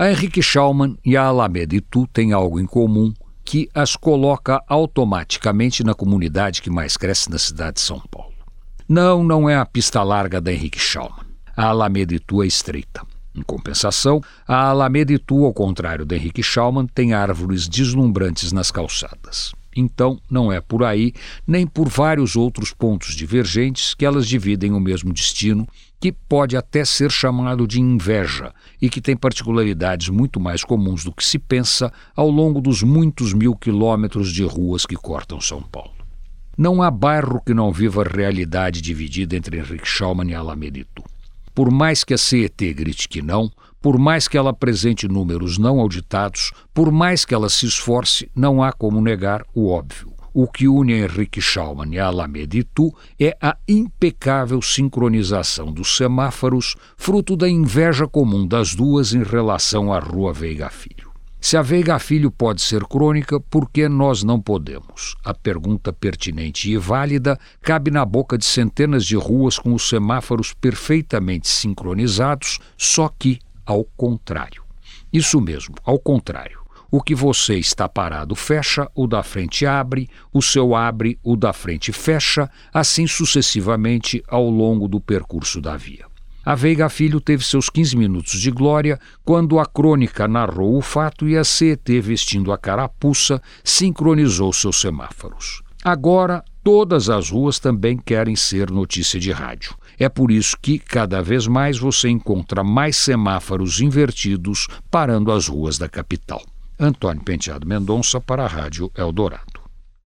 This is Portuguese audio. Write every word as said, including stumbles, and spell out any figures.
A Henrique Schaumann e a Alameda Itu têm algo em comum que as coloca automaticamente na comunidade que mais cresce na cidade de São Paulo. Não, não é a pista larga da Henrique Schaumann. A Alameda Itu é estreita. Em compensação, a Alameda Itu, ao contrário da Henrique Schaumann, tem árvores deslumbrantes nas calçadas. Então, não é por aí, nem por vários outros pontos divergentes que elas dividem o mesmo destino, que pode até ser chamado de inveja e que tem particularidades muito mais comuns do que se pensa ao longo dos muitos mil quilômetros de ruas que cortam São Paulo. Não há bairro que não viva a realidade dividida entre Henrique Schaumann e Alameda Itu. Por mais que a C E T grite que não, por mais que ela apresente números não auditados, por mais que ela se esforce, não há como negar o óbvio. O que une a Henrique Schaumann e a Alameda Itu é a impecável sincronização dos semáforos, fruto da inveja comum das duas em relação à Rua Veiga Filho. Se a Veiga Filho pode ser crônica, por que nós não podemos? A pergunta pertinente e válida cabe na boca de centenas de ruas com os semáforos perfeitamente sincronizados, só que ao contrário. Isso mesmo, ao contrário. O que você está parado fecha, o da frente abre, o seu abre, o da frente fecha, assim sucessivamente ao longo do percurso da via. A Veiga Filho teve seus quinze minutos de glória quando a crônica narrou o fato e a C E T, vestindo a carapuça, sincronizou seus semáforos. Agora, todas as ruas também querem ser notícia de rádio. É por isso que, cada vez mais, você encontra mais semáforos invertidos parando as ruas da capital. Antônio Penteado Mendonça para a Rádio Eldorado.